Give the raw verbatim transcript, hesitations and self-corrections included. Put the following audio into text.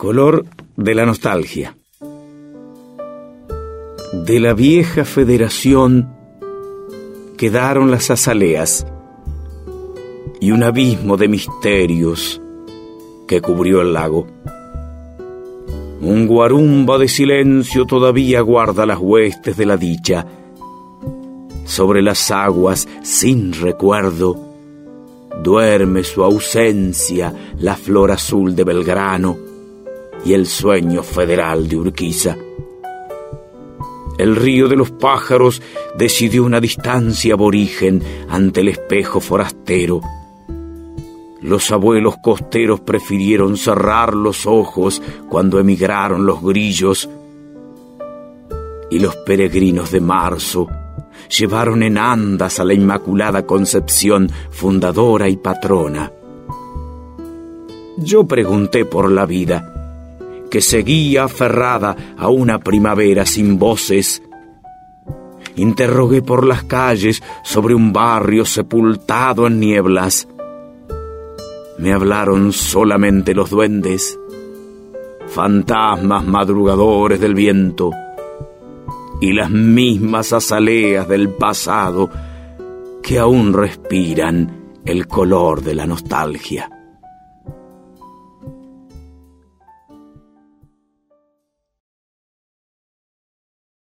Color de la nostalgia. De la vieja federación quedaron las azaleas y un abismo de misterios que cubrió el lago. Un guarumba de silencio todavía guarda las huestes de la dicha. Sobre las aguas sin recuerdo duerme su ausencia la flor azul de Belgrano y el sueño federal de Urquiza. El río de los pájaros decidió una distancia aborigen ante el espejo forastero. Los abuelos costeros prefirieron cerrar los ojos cuando emigraron los grillos, y los peregrinos de marzo llevaron en andas a la Inmaculada Concepción, fundadora y patrona. Yo pregunté por la vida, que seguía aferrada a una primavera sin voces. Interrogué por las calles sobre un barrio sepultado en nieblas. Me hablaron solamente los duendes, fantasmas madrugadores del viento, y las mismas azaleas del pasado que aún respiran el color de la nostalgia.